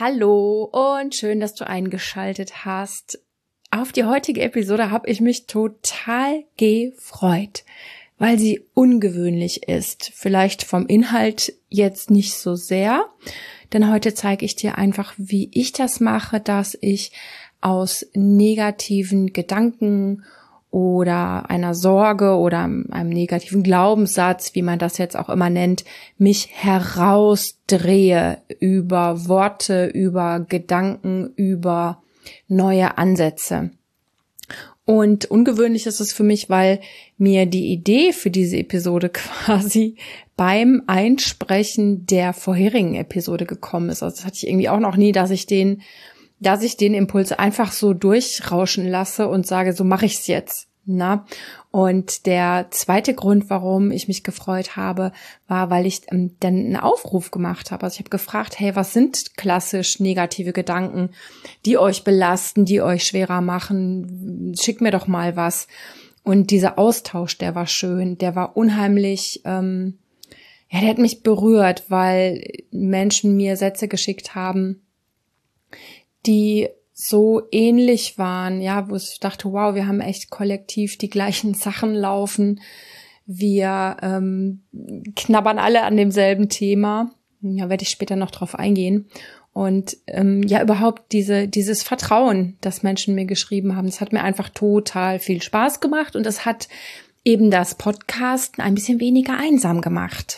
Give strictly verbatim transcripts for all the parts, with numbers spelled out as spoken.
Hallo und schön, dass du eingeschaltet hast. Auf die heutige Episode habe ich mich total gefreut, weil sie ungewöhnlich ist. Vielleicht vom Inhalt jetzt nicht so sehr, denn heute zeige ich dir einfach, wie ich das mache, dass ich aus negativen Gedanken oder einer Sorge oder einem negativen Glaubenssatz, wie man das jetzt auch immer nennt, mich herausdrehe über Worte, über Gedanken, über neue Ansätze. Und ungewöhnlich ist es für mich, weil mir die Idee für diese Episode quasi beim Einsprechen der vorherigen Episode gekommen ist. Also das hatte ich irgendwie auch noch nie, dass ich den dass ich den Impuls einfach so durchrauschen lasse und sage, so mache ich es jetzt. Na? Und der zweite Grund, warum ich mich gefreut habe, war, weil ich ähm, dann einen Aufruf gemacht habe. Also ich habe gefragt, hey, was sind klassisch negative Gedanken, die euch belasten, die euch schwerer machen? Schickt mir doch mal was. Und dieser Austausch, der war schön, der war unheimlich, ähm, ja, der hat mich berührt, weil Menschen mir Sätze geschickt haben, die so ähnlich waren, ja, wo ich dachte, wow, wir haben echt kollektiv die gleichen Sachen laufen, wir ähm, knabbern alle an demselben Thema, ja, werde ich später noch drauf eingehen. Und ähm, ja, überhaupt diese dieses Vertrauen, das Menschen mir geschrieben haben, das hat mir einfach total viel Spaß gemacht und das hat eben das Podcasten ein bisschen weniger einsam gemacht.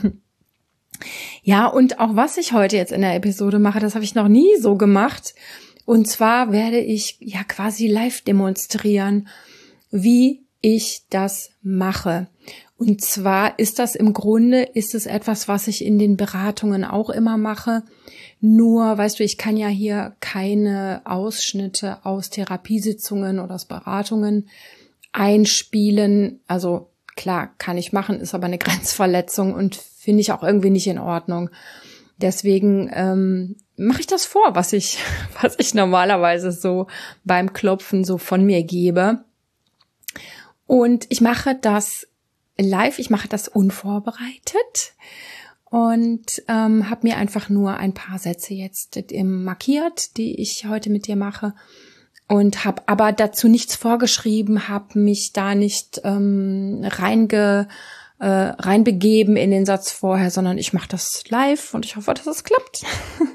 Ja, und auch was ich heute jetzt in der Episode mache, das habe ich noch nie so gemacht. Und zwar werde ich ja quasi live demonstrieren, wie ich das mache. Und zwar ist das im Grunde, ist es etwas, was ich in den Beratungen auch immer mache. Nur, weißt du, ich kann ja hier keine Ausschnitte aus Therapiesitzungen oder aus Beratungen einspielen. Also klar, kann ich machen, ist aber eine Grenzverletzung und finde ich auch irgendwie nicht in Ordnung. Deswegen ähm, mache ich das vor, was ich, was ich normalerweise so beim Klopfen so von mir gebe. Und ich mache das live, ich mache das unvorbereitet und ähm, habe mir einfach nur ein paar Sätze jetzt markiert, die ich heute mit dir mache. Und habe aber dazu nichts vorgeschrieben, habe mich da nicht ähm, reinge, äh, reinbegeben in den Satz vorher, sondern ich mache das live und ich hoffe, dass es klappt.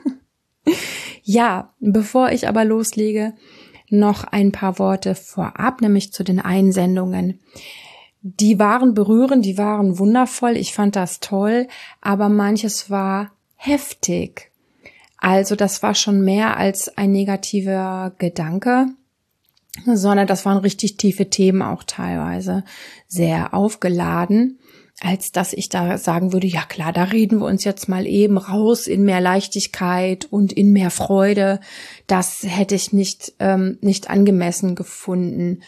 Ja, bevor ich aber loslege, noch ein paar Worte vorab, nämlich zu den Einsendungen. Die waren berührend, die waren wundervoll, ich fand das toll, aber manches war heftig. Also das war schon mehr als ein negativer Gedanke, sondern das waren richtig tiefe Themen auch teilweise, sehr aufgeladen, als dass ich da sagen würde, ja klar, da reden wir uns jetzt mal eben raus in mehr Leichtigkeit und in mehr Freude. Das hätte ich nicht ähm, nicht angemessen gefunden.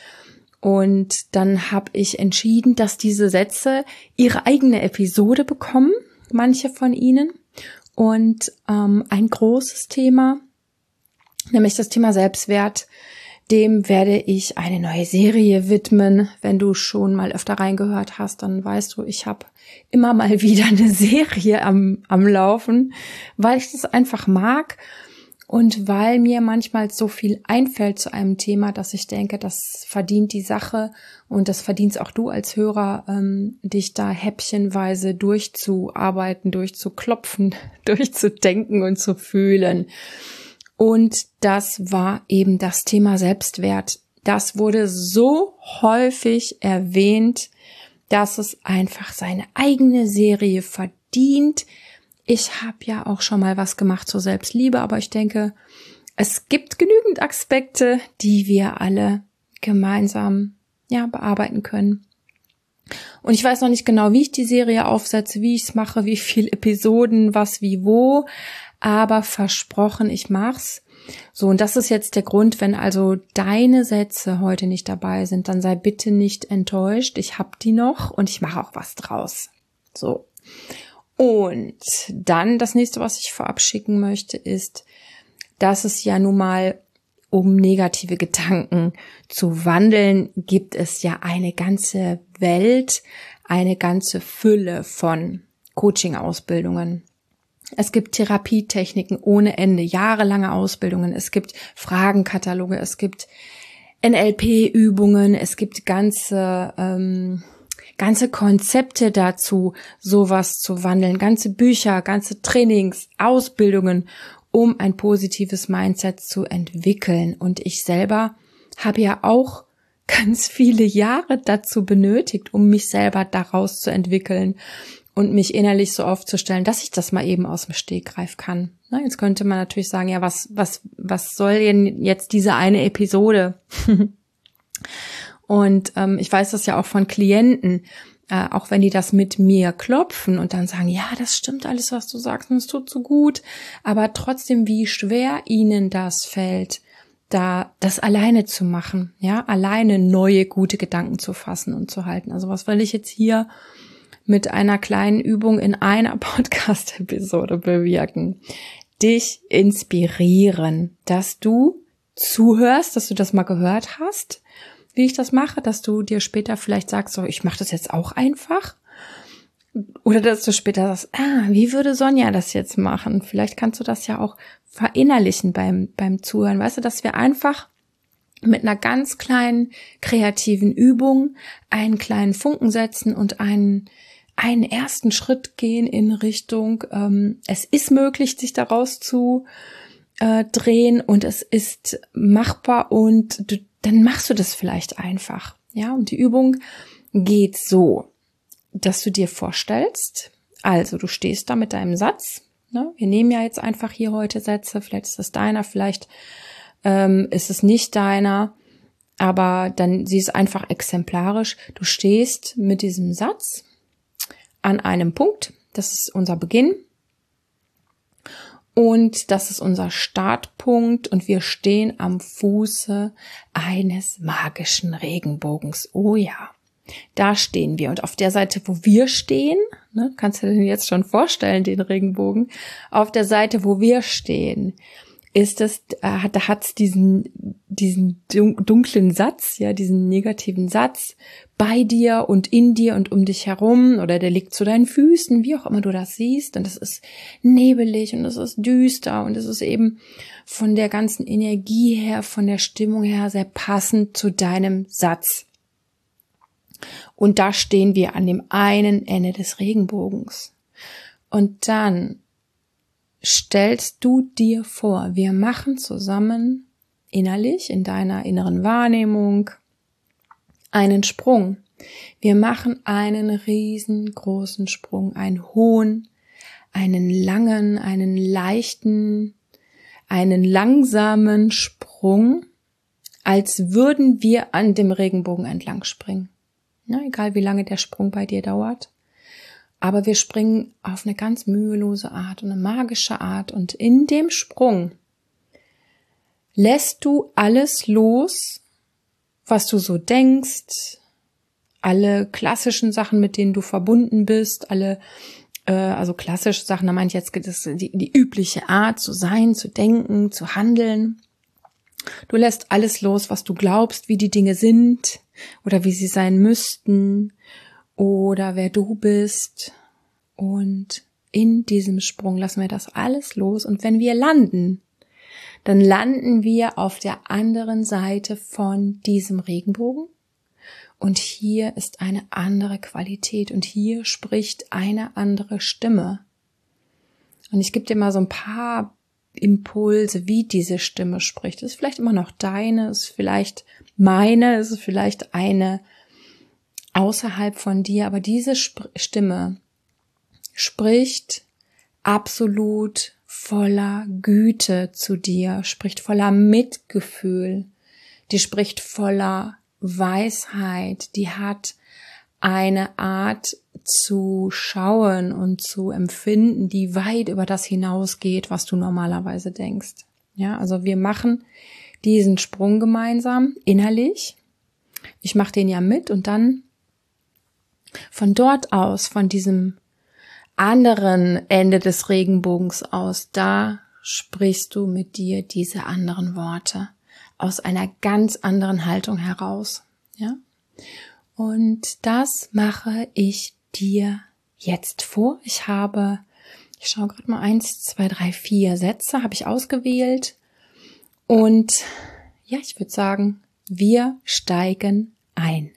Und dann habe ich entschieden, dass diese Sätze ihre eigene Episode bekommen, manche von ihnen. Und ähm, ein großes Thema, nämlich das Thema Selbstwert, dem werde ich eine neue Serie widmen. Wenn du schon mal öfter reingehört hast, dann weißt du, ich habe immer mal wieder eine Serie am, am Laufen, weil ich das einfach mag und weil mir manchmal so viel einfällt zu einem Thema, dass ich denke, das verdient die Sache und das verdienst auch du als Hörer, ähm, dich da häppchenweise durchzuarbeiten, durchzuklopfen, durchzudenken und zu fühlen. Und das war eben das Thema Selbstwert. Das wurde so häufig erwähnt, dass es einfach seine eigene Serie verdient. Ich habe ja auch schon mal was gemacht zur Selbstliebe, aber ich denke, es gibt genügend Aspekte, die wir alle gemeinsam ja bearbeiten können. Und ich weiß noch nicht genau, wie ich die Serie aufsetze, wie ich es mache, wie viele Episoden, was, wie, wo, aber versprochen, ich mach's. So, und das ist jetzt der Grund, wenn also deine Sätze heute nicht dabei sind, dann sei bitte nicht enttäuscht. Ich hab die noch und ich mache auch was draus. So. Und dann das nächste, was ich vorab schicken möchte, ist, dass es ja nun mal, um negative Gedanken zu wandeln, gibt es ja eine ganze Welt, eine ganze Fülle von Coaching-Ausbildungen. Es gibt Therapietechniken ohne Ende, jahrelange Ausbildungen, es gibt Fragenkataloge, es gibt N L P-Übungen, es gibt ganze ähm, ganze Konzepte dazu, sowas zu wandeln, ganze Bücher, ganze Trainings, Ausbildungen, um ein positives Mindset zu entwickeln. Und ich selber habe ja auch ganz viele Jahre dazu benötigt, um mich selber daraus zu entwickeln und mich innerlich so aufzustellen, dass ich das mal eben aus dem Stegreif kann. Na, jetzt könnte man natürlich sagen, ja, was, was, was soll denn jetzt diese eine Episode? Und ähm, ich weiß das ja auch von Klienten, äh, auch wenn die das mit mir klopfen und dann sagen, ja, das stimmt alles, was du sagst, und es tut so gut, aber trotzdem, wie schwer ihnen das fällt, da das alleine zu machen, ja, alleine neue, gute Gedanken zu fassen und zu halten. Also was will ich jetzt hier mit einer kleinen Übung in einer Podcast-Episode bewirken? Dich inspirieren, dass du zuhörst, dass du das mal gehört hast, wie ich das mache, dass du dir später vielleicht sagst, so, ich mache das jetzt auch einfach. Oder dass du später sagst, ah, wie würde Sonja das jetzt machen? Vielleicht kannst du das ja auch verinnerlichen beim, beim Zuhören. Weißt du, dass wir einfach mit einer ganz kleinen kreativen Übung einen kleinen Funken setzen und einen, einen ersten Schritt gehen in Richtung, ähm, es ist möglich, sich daraus zu äh, drehen und es ist machbar und du, dann machst du das vielleicht einfach. Ja, und die Übung geht so, dass du dir vorstellst, also du stehst da mit deinem Satz, ne? Wir nehmen ja jetzt einfach hier heute Sätze, vielleicht ist es deiner, vielleicht ähm, ist es nicht deiner, aber dann sieh es einfach exemplarisch. Du stehst mit diesem Satz an einem Punkt, das ist unser Beginn und das ist unser Startpunkt und wir stehen am Fuße eines magischen Regenbogens. Oh ja. Da stehen wir und auf der Seite, wo wir stehen, ne, kannst du dir jetzt schon vorstellen, den Regenbogen, auf der Seite, wo wir stehen, ist es, äh, da hat's diesen, diesen dunklen Satz, ja, diesen negativen Satz bei dir und in dir und um dich herum oder der liegt zu deinen Füßen, wie auch immer du das siehst und es ist nebelig und es ist düster und es ist eben von der ganzen Energie her, von der Stimmung her sehr passend zu deinem Satz. Und da stehen wir an dem einen Ende des Regenbogens. Und dann stellst du dir vor, wir machen zusammen innerlich, in deiner inneren Wahrnehmung, einen Sprung. Wir machen einen riesengroßen Sprung, einen hohen, einen langen, einen leichten, einen langsamen Sprung, als würden wir an dem Regenbogen entlang springen. Ja, egal wie lange der Sprung bei dir dauert. Aber wir springen auf eine ganz mühelose Art und eine magische Art. Und in dem Sprung lässt du alles los, was du so denkst, alle klassischen Sachen, mit denen du verbunden bist, alle, äh, also klassische Sachen, da meine ich jetzt das, die, die übliche Art zu sein, zu denken, zu handeln. Du lässt alles los, was du glaubst, wie die Dinge sind oder wie sie sein müssten oder wer du bist. Und in diesem Sprung lassen wir das alles los. Und wenn wir landen, dann landen wir auf der anderen Seite von diesem Regenbogen. Und hier ist eine andere Qualität und hier spricht eine andere Stimme. Und ich gebe dir mal so ein paar Impulse, wie diese Stimme spricht. Es ist vielleicht immer noch deine, es ist vielleicht meine, es ist vielleicht eine außerhalb von dir, aber diese Sp- Stimme spricht absolut voller Güte zu dir, spricht voller Mitgefühl, die spricht voller Weisheit, die hat eine Art zu schauen und zu empfinden, die weit über das hinausgeht, was du normalerweise denkst. Ja, also wir machen diesen Sprung gemeinsam innerlich. Ich mache den ja mit und dann von dort aus, von diesem anderen Ende des Regenbogens aus, da sprichst du mit dir diese anderen Worte aus einer ganz anderen Haltung heraus. Ja? Und das mache ich dir jetzt vor. Ich habe Ich schaue gerade mal, eins, zwei, drei, vier Sätze habe ich ausgewählt. Und ja, ich würde sagen, wir steigen ein.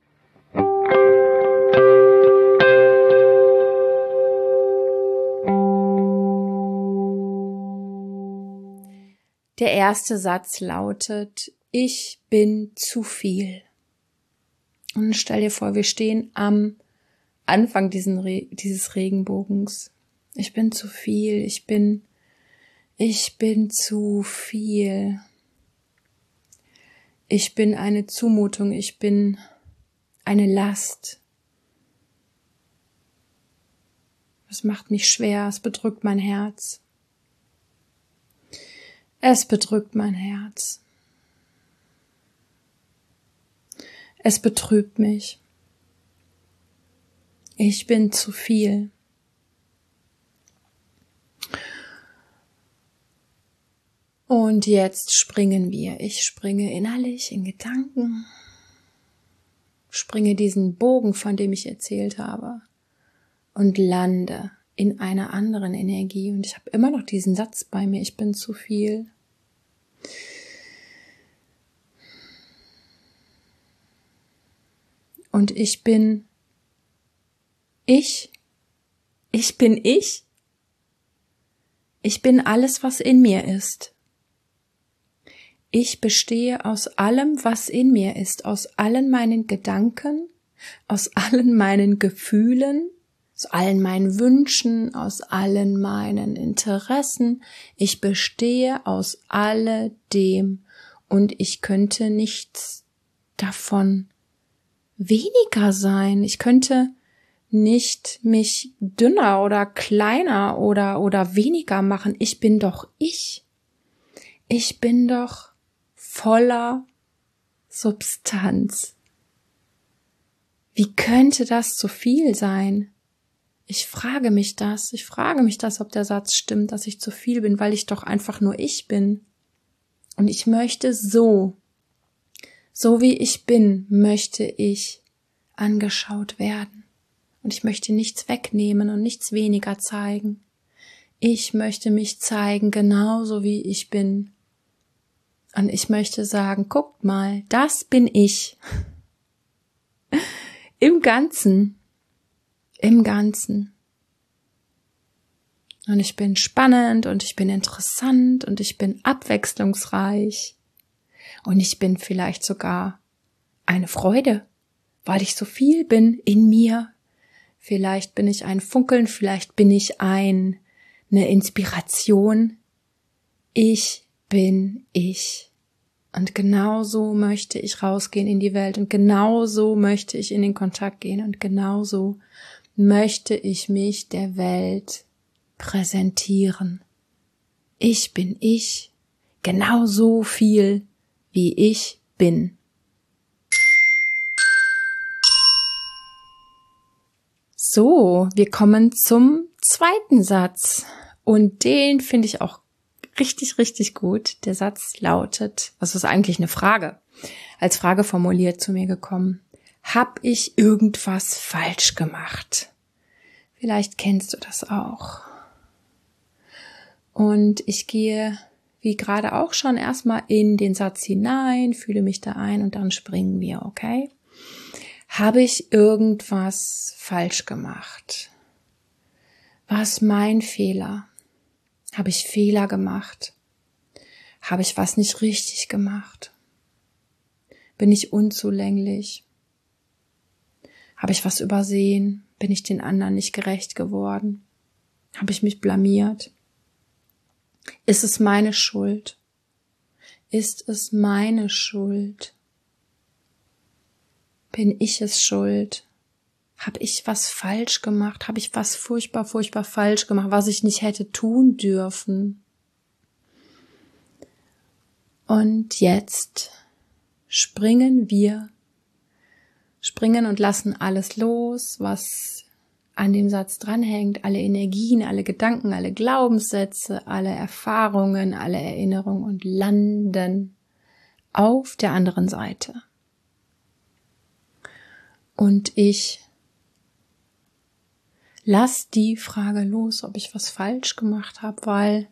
Der erste Satz lautet, ich bin zu viel. Und stell dir vor, wir stehen am Anfang diesen Re- dieses Regenbogens. Ich bin zu viel, ich bin, ich bin zu viel. Ich bin eine Zumutung, ich bin eine Last. Es macht mich schwer, es bedrückt mein Herz. Es bedrückt mein Herz. Es betrübt mich. Ich bin zu viel. Und jetzt springen wir. Ich springe innerlich in Gedanken, springe diesen Bogen, von dem ich erzählt habe, und lande in einer anderen Energie. Und ich habe immer noch diesen Satz bei mir, ich bin zu viel. Und ich bin ich. Ich bin ich. Ich bin alles, was in mir ist. Ich bestehe aus allem, was in mir ist, aus allen meinen Gedanken, aus allen meinen Gefühlen, aus allen meinen Wünschen, aus allen meinen Interessen. Ich bestehe aus alledem und ich könnte nichts davon weniger sein. Ich könnte nicht mich dünner oder kleiner oder oder weniger machen. Ich bin doch ich. Ich bin doch voller Substanz. Wie könnte das zu viel sein? Ich frage mich das. Ich frage mich das, ob der Satz stimmt, dass ich zu viel bin, weil ich doch einfach nur ich bin. Und ich möchte so, so wie ich bin, möchte ich angeschaut werden. Und ich möchte nichts wegnehmen und nichts weniger zeigen. Ich möchte mich zeigen, genauso wie ich bin. Und ich möchte sagen, guckt mal, das bin ich. Im Ganzen. Im Ganzen. Und ich bin spannend und ich bin interessant und ich bin abwechslungsreich. Und ich bin vielleicht sogar eine Freude, weil ich so viel bin in mir. Vielleicht bin ich ein Funkeln, vielleicht bin ich ein, eine Inspiration. Ich bin ich. Und genau so möchte ich rausgehen in die Welt und genau so möchte ich in den Kontakt gehen und genau so möchte ich mich der Welt präsentieren. Ich bin ich, genauso viel, wie ich bin. So, wir kommen zum zweiten Satz und den finde ich auch richtig, richtig gut. Der Satz lautet, was ist eigentlich eine Frage, als Frage formuliert zu mir gekommen. Hab ich irgendwas falsch gemacht? Vielleicht kennst du das auch. Und ich gehe, wie gerade auch schon, erstmal in den Satz hinein, fühle mich da ein und dann springen wir, okay? Habe ich irgendwas falsch gemacht? War es mein Fehler? Habe ich Fehler gemacht? Habe ich was nicht richtig gemacht? Bin ich unzulänglich? Habe ich was übersehen? Bin ich den anderen nicht gerecht geworden? Habe ich mich blamiert? Ist es meine Schuld? Ist es meine Schuld? Bin ich es schuld? Habe ich was falsch gemacht? Habe ich was furchtbar, furchtbar falsch gemacht, was ich nicht hätte tun dürfen? Und jetzt springen wir, springen und lassen alles los, was an dem Satz dranhängt, alle Energien, alle Gedanken, alle Glaubenssätze, alle Erfahrungen, alle Erinnerungen und landen auf der anderen Seite. Und ich lass die Frage los, ob ich was falsch gemacht habe, weil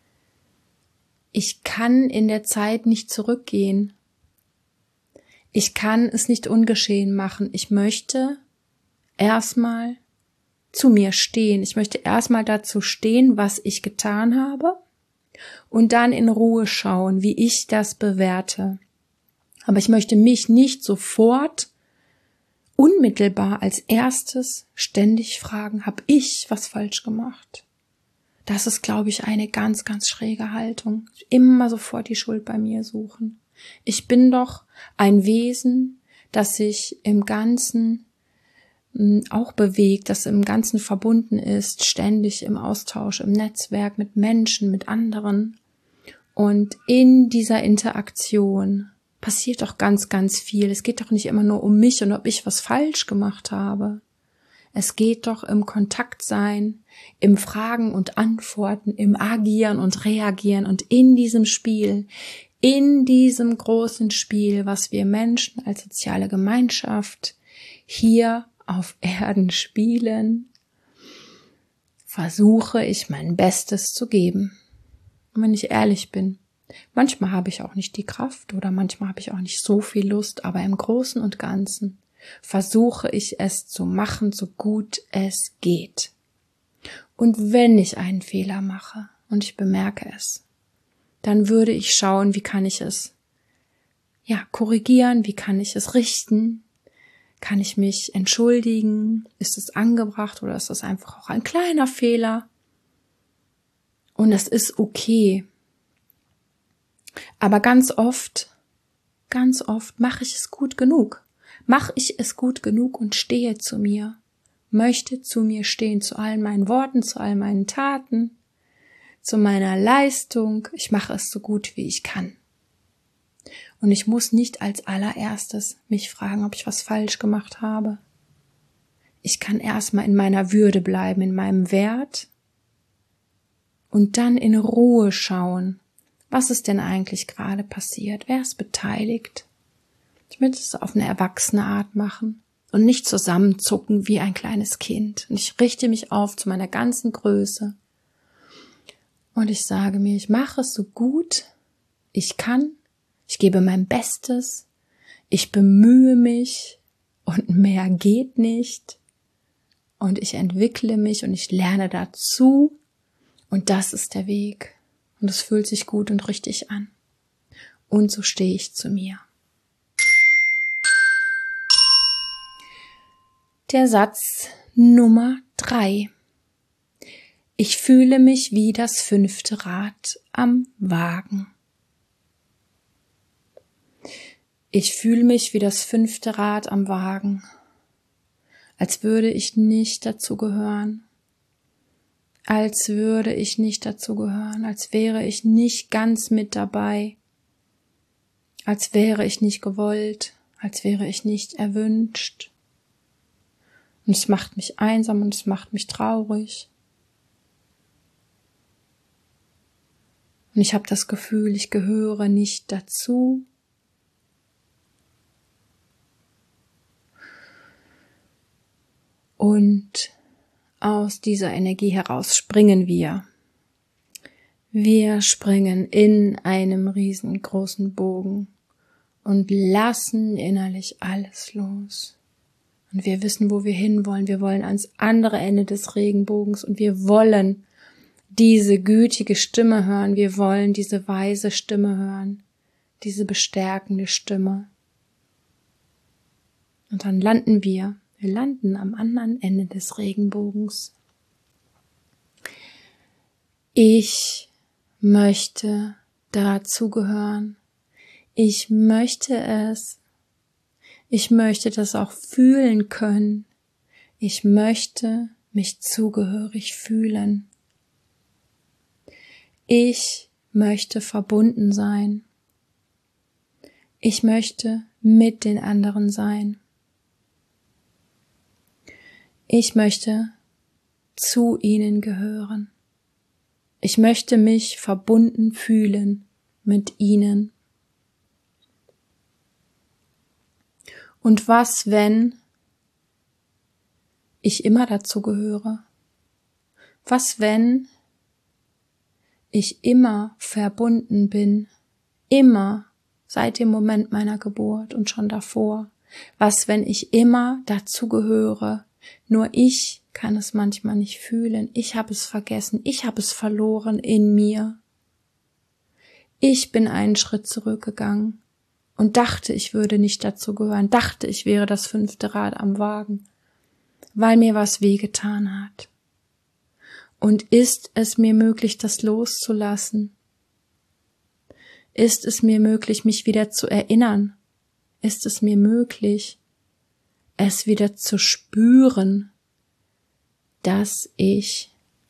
ich kann in der Zeit nicht zurückgehen. Ich kann es nicht ungeschehen machen. Ich möchte erstmal zu mir stehen. Ich möchte erstmal dazu stehen, was ich getan habe und dann in Ruhe schauen, wie ich das bewerte. Aber ich möchte mich nicht sofort unmittelbar als erstes ständig fragen, habe ich was falsch gemacht? Das ist, glaube ich, eine ganz, ganz schräge Haltung. Immer sofort die Schuld bei mir suchen. Ich bin doch ein Wesen, das sich im Ganzen auch bewegt, das im Ganzen verbunden ist, ständig im Austausch, im Netzwerk mit Menschen, mit anderen. Und in dieser Interaktion passiert doch ganz, ganz viel. Es geht doch nicht immer nur um mich und ob ich was falsch gemacht habe. Es geht doch im Kontaktsein, im Fragen und Antworten, im Agieren und Reagieren und in diesem Spiel, in diesem großen Spiel, was wir Menschen als soziale Gemeinschaft hier auf Erden spielen, versuche ich mein Bestes zu geben. Und wenn ich ehrlich bin, manchmal habe ich auch nicht die Kraft oder manchmal habe ich auch nicht so viel Lust, aber im Großen und Ganzen versuche ich es zu machen, so gut es geht. Und wenn ich einen Fehler mache und ich bemerke es, dann würde ich schauen, wie kann ich es ja korrigieren, wie kann ich es richten, kann ich mich entschuldigen, ist es angebracht oder ist das einfach auch ein kleiner Fehler? Und das ist okay. Aber ganz oft, ganz oft mache ich es gut genug. Mache ich es gut genug und stehe zu mir, möchte zu mir stehen, zu allen meinen Worten, zu all meinen Taten, zu meiner Leistung. Ich mache es so gut, wie ich kann. Und ich muss nicht als allererstes mich fragen, ob ich was falsch gemacht habe. Ich kann erstmal in meiner Würde bleiben, in meinem Wert und dann in Ruhe schauen, was ist denn eigentlich gerade passiert, wer ist beteiligt. Ich möchte es auf eine erwachsene Art machen und nicht zusammenzucken wie ein kleines Kind. Und ich richte mich auf zu meiner ganzen Größe und ich sage mir, ich mache es so gut ich kann. Ich gebe mein Bestes, ich bemühe mich und mehr geht nicht und ich entwickle mich und ich lerne dazu und das ist der Weg und es fühlt sich gut und richtig an und so stehe ich zu mir. Der Satz Nummer drei. Ich fühle mich wie das fünfte Rad am Wagen. Ich fühle mich wie das fünfte Rad am Wagen, als würde ich nicht dazu gehören, als würde ich nicht dazu gehören, als wäre ich nicht ganz mit dabei, als wäre ich nicht gewollt, als wäre ich nicht erwünscht. Und es macht mich einsam und es macht mich traurig. Und ich habe das Gefühl, ich gehöre nicht dazu. Und aus dieser Energie heraus springen wir. Wir springen in einem riesengroßen Bogen und lassen innerlich alles los. Und wir wissen, wo wir hinwollen. Wir wollen ans andere Ende des Regenbogens und wir wollen diese gütige Stimme hören. Wir wollen diese weise Stimme hören, diese bestärkende Stimme. Und dann landen wir. Wir landen am anderen Ende des Regenbogens. Ich möchte dazugehören. Ich möchte es. Ich möchte das auch fühlen können. Ich möchte mich zugehörig fühlen. Ich möchte verbunden sein. Ich möchte mit den anderen sein. Ich möchte zu ihnen gehören. Ich möchte mich verbunden fühlen mit ihnen. Und was, wenn ich immer dazu gehöre? Was, wenn ich immer verbunden bin, immer seit dem Moment meiner Geburt und schon davor? Was, wenn ich immer dazu gehöre? Nur ich kann es manchmal nicht fühlen. Ich habe es vergessen. Ich habe es verloren in mir. Ich bin einen Schritt zurückgegangen und dachte, ich würde nicht dazu gehören, dachte, ich wäre das fünfte Rad am Wagen, weil mir was wehgetan hat. Und ist es mir möglich, das loszulassen? Ist es mir möglich, mich wieder zu erinnern? Ist es mir möglich, es wieder zu spüren, dass ich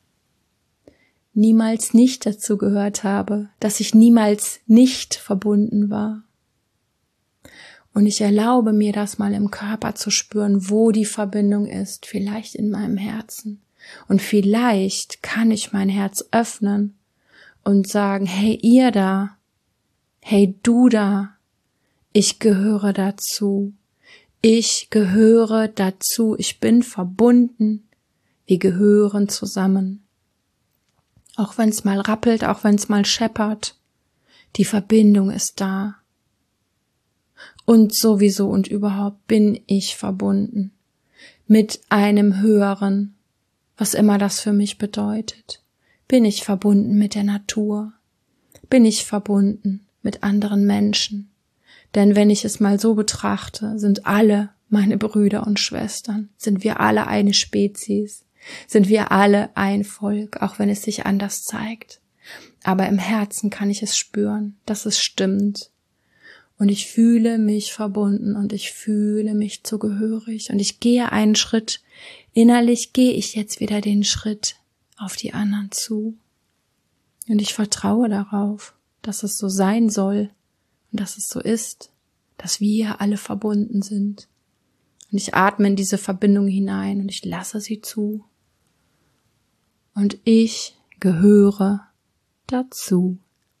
niemals nicht dazu gehört habe, dass ich niemals nicht verbunden war? Und ich erlaube mir, das mal im Körper zu spüren, wo die Verbindung ist, vielleicht in meinem Herzen. Und vielleicht kann ich mein Herz öffnen und sagen, hey ihr da, hey du da, ich gehöre dazu, ich gehöre dazu, ich bin verbunden, wir gehören zusammen. Auch wenn es mal rappelt, auch wenn es mal scheppert, die Verbindung ist da. Und sowieso und überhaupt bin ich verbunden mit einem Höheren, was immer das für mich bedeutet. Bin ich verbunden mit der Natur? Bin ich verbunden mit anderen Menschen? Denn wenn ich es mal so betrachte, sind alle meine Brüder und Schwestern, sind wir alle eine Spezies, sind wir alle ein Volk, auch wenn es sich anders zeigt. Aber im Herzen kann ich es spüren, dass es stimmt. Und ich fühle mich verbunden und ich fühle mich zugehörig und ich gehe einen Schritt, innerlich gehe ich jetzt wieder den Schritt auf die anderen zu. Und ich vertraue darauf, dass es so sein soll und dass es so ist, dass wir alle verbunden sind. Und ich atme in diese Verbindung hinein und ich lasse sie zu. Und ich gehöre dazu.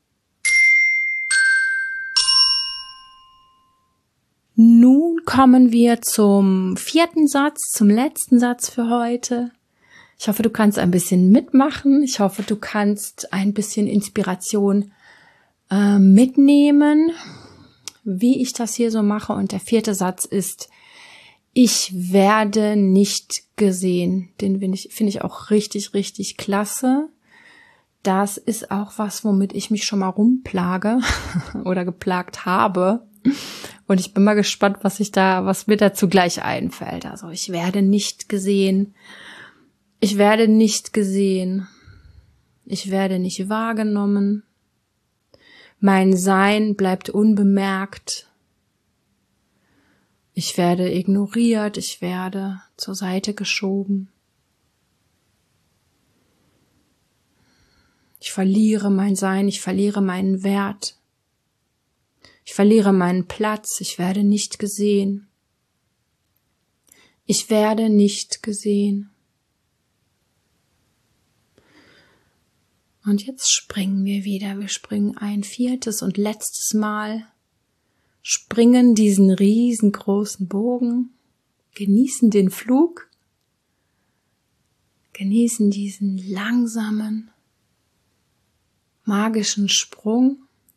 Nun kommen wir zum vierten Satz, zum letzten Satz für heute. Ich hoffe, du kannst ein bisschen mitmachen. Ich hoffe, du kannst ein bisschen Inspiration äh, mitnehmen, wie ich das hier so mache. Und der vierte Satz ist, ich werde nicht gesehen. Den finde ich, finde ich auch richtig, richtig klasse. Das ist auch was, womit ich mich schon mal rumplage oder geplagt habe. Und ich bin mal gespannt, was ich da, was mir dazu gleich einfällt. Also ich werde nicht gesehen. Ich werde nicht gesehen. Ich werde nicht wahrgenommen. Mein Sein bleibt unbemerkt. Ich werde ignoriert. Ich werde zur Seite geschoben. Ich verliere mein Sein. Ich verliere meinen Wert. Ich verliere meinen Platz, ich werde nicht gesehen. Ich werde nicht gesehen. Und jetzt springen wir wieder. Wir springen ein viertes und letztes Mal. Springen diesen riesengroßen Bogen. Genießen den Flug. Genießen diesen langsamen, magischen Sprung.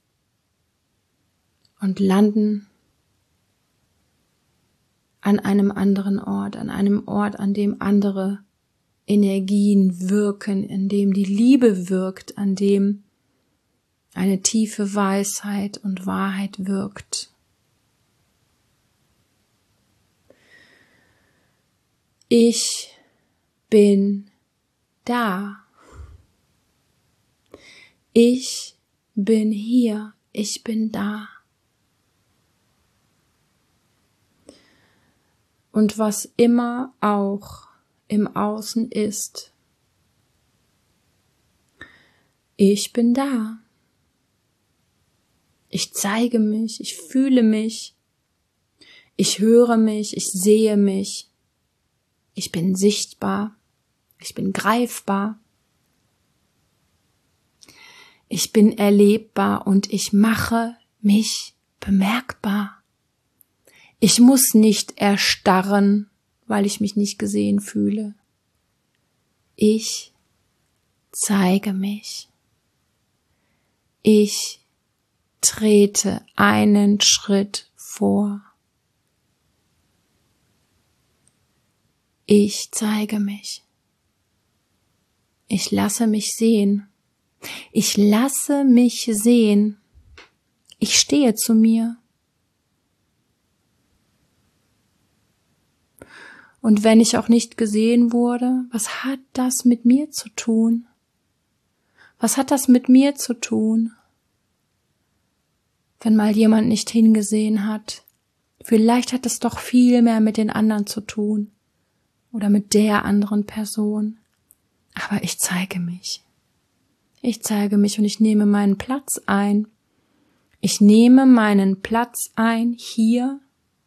Und landen an einem anderen Ort, an einem Ort, an dem andere Energien wirken, in dem die Liebe wirkt, an dem eine tiefe Weisheit und Wahrheit wirkt. Ich bin da. Ich bin hier. Ich bin da. Und was immer auch im Außen ist, ich bin da. Ich zeige mich, ich fühle mich, ich höre mich, ich sehe mich, ich bin sichtbar, ich bin greifbar, ich bin erlebbar und ich mache mich bemerkbar. Ich muss nicht erstarren weil ich mich nicht gesehen fühle. Ich zeige mich. Ich trete einen Schritt vor. Ich zeige mich. Ich lasse mich sehen. Ich lasse mich sehen. Ich stehe zu mir. Und wenn ich auch nicht gesehen wurde, was hat das mit mir zu tun? Was hat das mit mir zu tun? Wenn mal jemand nicht hingesehen hat, vielleicht hat es doch viel mehr mit den anderen zu tun oder mit der anderen Person. Aber ich zeige mich. Ich zeige mich und ich nehme meinen Platz ein. Ich nehme meinen Platz ein hier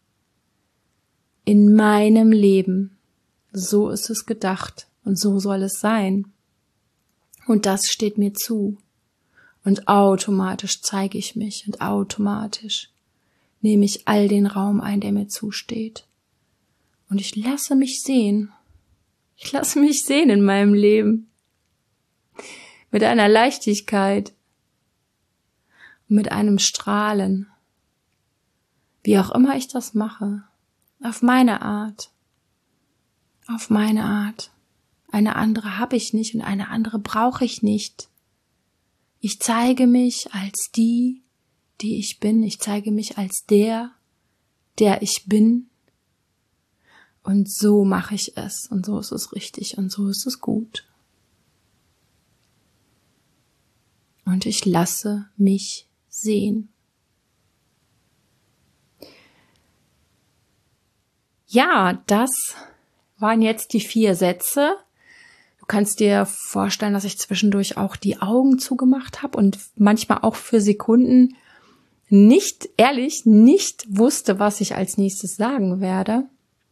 in meinem Leben. So ist es gedacht und so soll es sein. Und das steht mir zu. Und automatisch zeige ich mich und automatisch nehme ich all den Raum ein, der mir zusteht. Und ich lasse mich sehen. Ich lasse mich sehen in meinem Leben. Mit einer Leichtigkeit. Mit einem Strahlen. Wie auch immer ich das mache. Auf meine Art. Auf meine Art. Eine andere habe ich nicht und eine andere brauche ich nicht. Ich zeige mich als die, die ich bin. Ich zeige mich als der, der ich bin. Und so mache ich es. Und so ist es richtig. Und so ist es gut. Und ich lasse mich sehen. Ja, das waren jetzt die vier Sätze. Du kannst dir vorstellen, dass ich zwischendurch auch die Augen zugemacht habe und manchmal auch für Sekunden nicht, ehrlich, nicht wusste, was ich als nächstes sagen werde.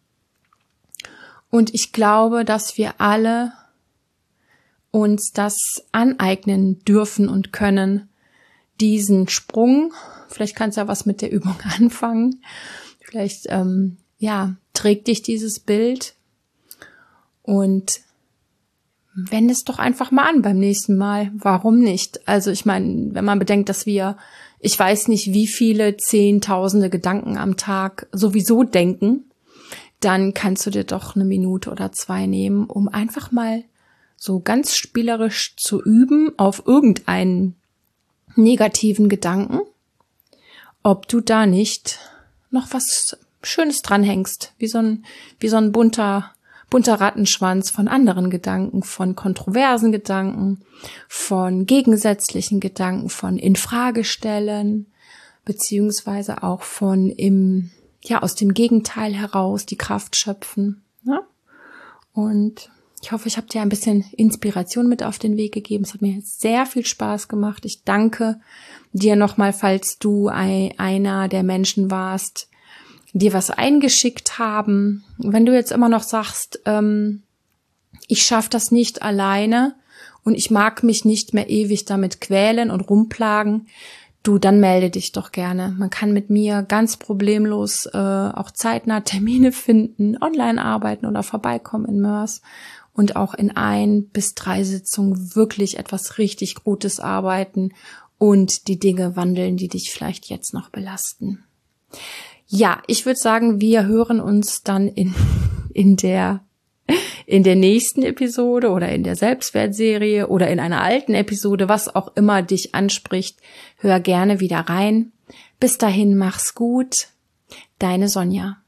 Und ich glaube, dass wir alle uns das aneignen dürfen und können, diesen Sprung. Vielleicht kannst du ja was mit der Übung anfangen. Vielleicht, ähm, ja, trägt dich dieses Bild und wende es doch einfach mal an beim nächsten Mal. Warum nicht? Also ich meine, wenn man bedenkt, dass wir, ich weiß nicht, wie viele Zehntausende Gedanken am Tag sowieso denken, dann kannst du dir doch eine Minute oder zwei nehmen, um einfach mal so ganz spielerisch zu üben auf irgendeinen negativen Gedanken, ob du da nicht noch was Schönes dranhängst, wie so ein, wie so ein bunter, bunter Rattenschwanz von anderen Gedanken, von kontroversen Gedanken, von gegensätzlichen Gedanken, von Infragestellen, beziehungsweise auch von im, ja, aus dem Gegenteil heraus die Kraft schöpfen, ne? Und ich hoffe, ich habe dir ein bisschen Inspiration mit auf den Weg gegeben. Es hat mir sehr viel Spaß gemacht. Ich danke dir nochmal, falls du einer der Menschen warst, dir was eingeschickt haben. Wenn du jetzt immer noch sagst, ähm, ich schaffe das nicht alleine und ich mag mich nicht mehr ewig damit quälen und rumplagen, du, dann melde dich doch gerne. Man kann mit mir ganz problemlos äh, auch zeitnah Termine finden, online arbeiten oder vorbeikommen in Mörs und auch in ein bis drei Sitzungen wirklich etwas richtig Gutes arbeiten und die Dinge wandeln, die dich vielleicht jetzt noch belasten. Ja, ich würde sagen, wir hören uns dann in in der in der nächsten Episode oder in der Selbstwertserie oder in einer alten Episode, was auch immer dich anspricht. Hör gerne wieder rein. Bis dahin, mach's gut. Deine Sonja.